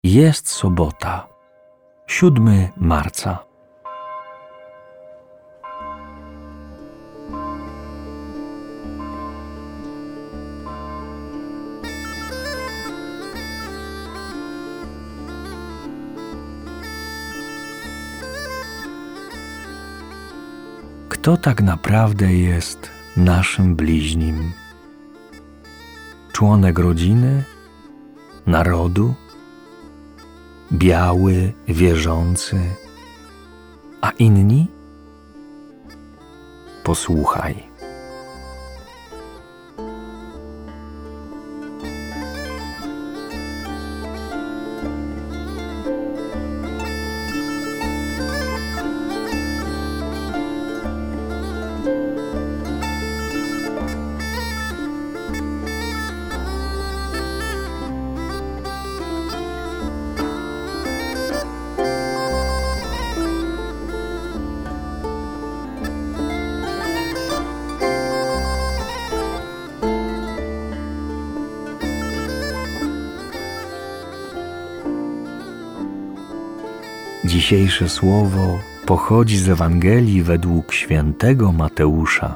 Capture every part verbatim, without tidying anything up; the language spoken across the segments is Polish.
Jest sobota, siódmego marca. Kto tak naprawdę jest naszym bliźnim? Członek rodziny, narodu, biały, wierzący, a inni? Posłuchaj. Dzisiejsze słowo pochodzi z Ewangelii według świętego Mateusza.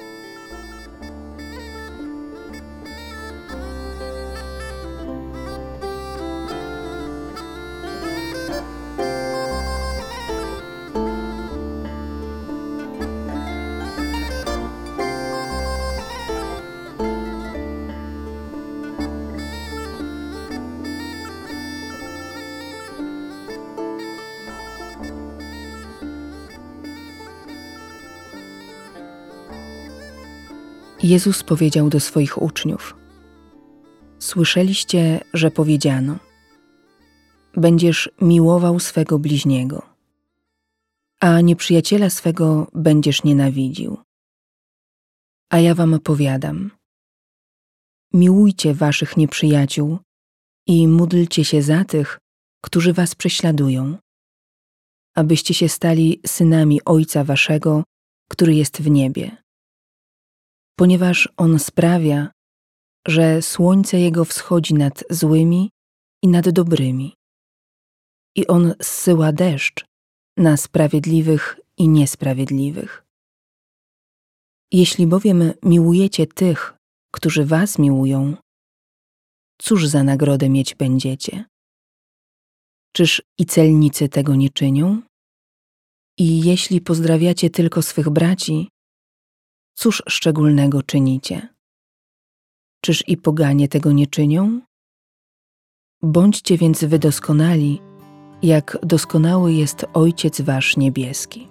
Jezus powiedział do swoich uczniów: Słyszeliście, że powiedziano: będziesz miłował swego bliźniego, a nieprzyjaciela swego będziesz nienawidził. A ja wam powiadam: miłujcie waszych nieprzyjaciół i módlcie się za tych, którzy was prześladują, abyście się stali synami Ojca waszego, który jest w niebie. Ponieważ On sprawia, że słońce Jego wschodzi nad złymi i nad dobrymi, i On zsyła deszcz na sprawiedliwych i niesprawiedliwych. Jeśli bowiem miłujecie tych, którzy was miłują, cóż za nagrodę mieć będziecie? Czyż i celnicy tego nie czynią? I jeśli pozdrawiacie tylko swych braci, cóż szczególnego czynicie? Czyż i poganie tego nie czynią? Bądźcie więc wy doskonali, jak doskonały jest Ojciec wasz niebieski.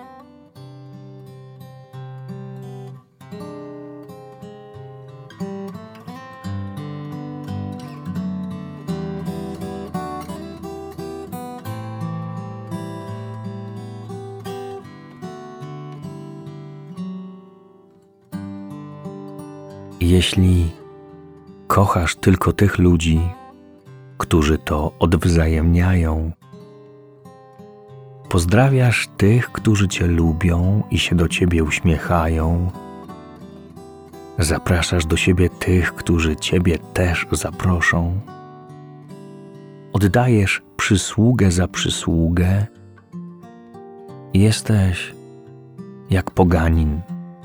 Jeśli kochasz tylko tych ludzi, którzy to odwzajemniają, pozdrawiasz tych, którzy cię lubią i się do ciebie uśmiechają, zapraszasz do siebie tych, którzy ciebie też zaproszą, oddajesz przysługę za przysługę, jesteś jak poganin.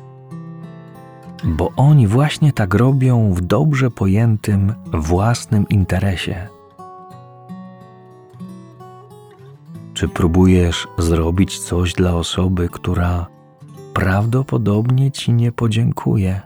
Bo oni właśnie tak robią w dobrze pojętym własnym interesie. Czy próbujesz zrobić coś dla osoby, która prawdopodobnie ci nie podziękuje?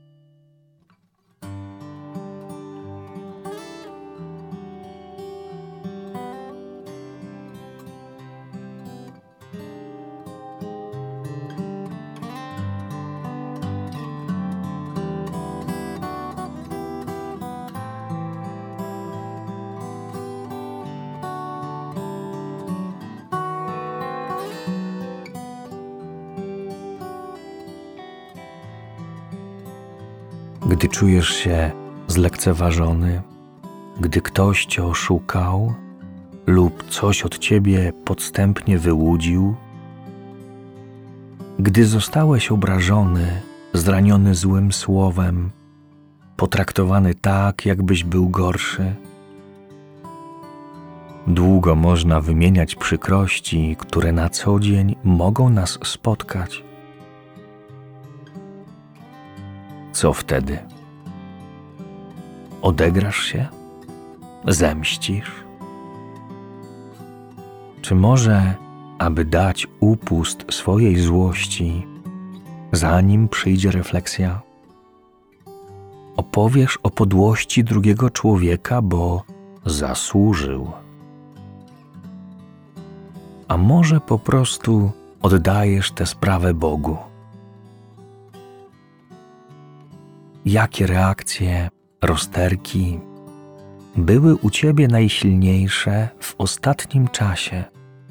Gdy czujesz się zlekceważony, gdy ktoś cię oszukał lub coś od ciebie podstępnie wyłudził, gdy zostałeś obrażony, zraniony złym słowem, potraktowany tak, jakbyś był gorszy, Długo można wymieniać przykrości, które na co dzień mogą nas spotkać. Co wtedy? Odegrasz się? Zemścisz? Czy może, aby dać upust swojej złości, zanim przyjdzie refleksja, opowiesz o podłości drugiego człowieka, bo zasłużył? A może po prostu oddajesz tę sprawę Bogu? Jakie reakcje, rozterki były u ciebie najsilniejsze w ostatnim czasie?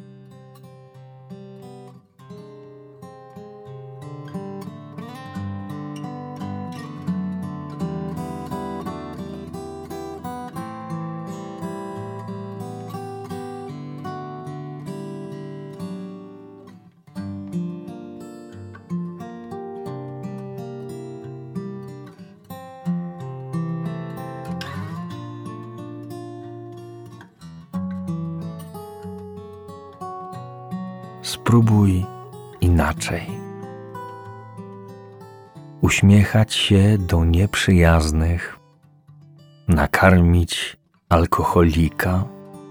Spróbuj inaczej. Uśmiechać się do nieprzyjaznych, nakarmić alkoholika,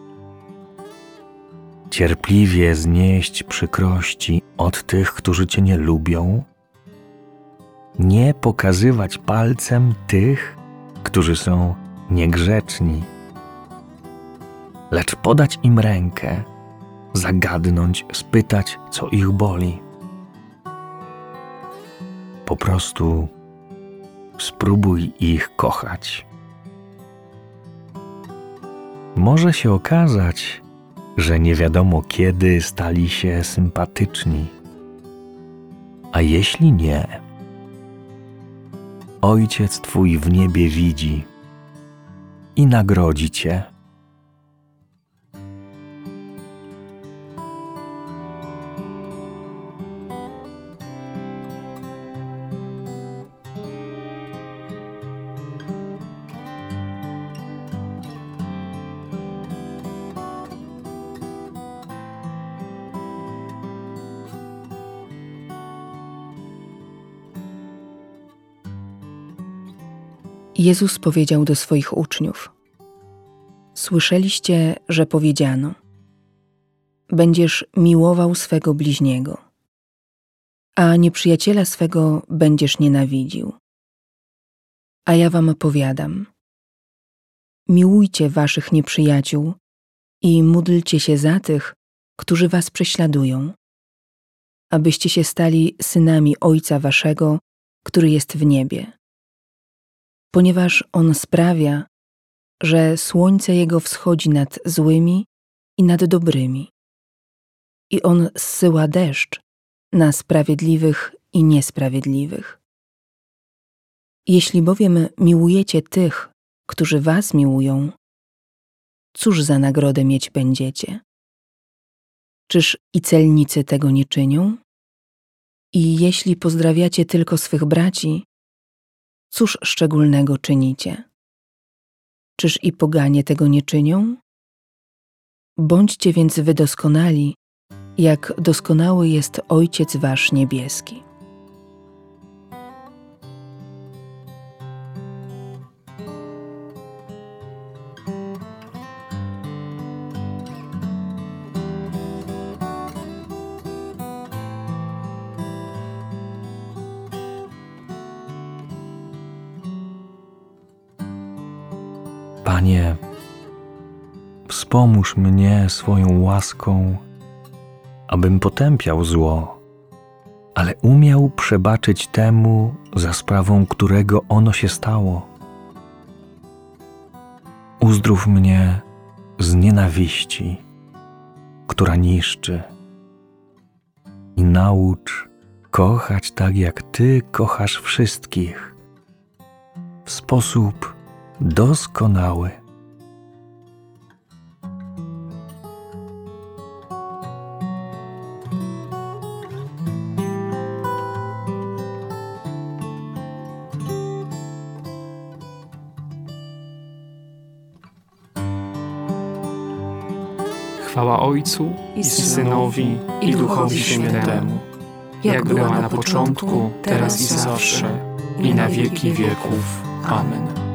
cierpliwie znieść przykrości od tych, którzy cię nie lubią, nie pokazywać palcem tych, którzy są niegrzeczni, lecz podać im rękę, zagadnąć, spytać, co ich boli. Po prostu spróbuj ich kochać. Może się okazać, że nie wiadomo kiedy stali się sympatyczni. A jeśli nie, Ojciec Twój w niebie widzi i nagrodzi Cię. Jezus powiedział do swoich uczniów: Słyszeliście, że powiedziano: będziesz miłował swego bliźniego, a nieprzyjaciela swego będziesz nienawidził. A ja wam powiadam: miłujcie waszych nieprzyjaciół i módlcie się za tych, którzy was prześladują, abyście się stali synami Ojca waszego, który jest w niebie. Ponieważ On sprawia, że słońce Jego wschodzi nad złymi i nad dobrymi, i On zsyła deszcz na sprawiedliwych i niesprawiedliwych. Jeśli bowiem miłujecie tych, którzy was miłują, cóż za nagrodę mieć będziecie? Czyż i celnicy tego nie czynią? I jeśli pozdrawiacie tylko swych braci, cóż szczególnego czynicie? Czyż i poganie tego nie czynią? Bądźcie więc wy doskonali, jak doskonały jest Ojciec wasz niebieski. Panie, wspomóż mnie swoją łaską, abym potępiał zło, ale umiał przebaczyć temu, za sprawą którego ono się stało. Uzdrów mnie z nienawiści, która niszczy, i naucz kochać tak, jak Ty kochasz wszystkich, w sposób doskonały. Chwała Ojcu i Synowi i Duchowi Świętemu, jak była na początku, teraz i zawsze, i na wieki wieków. Amen.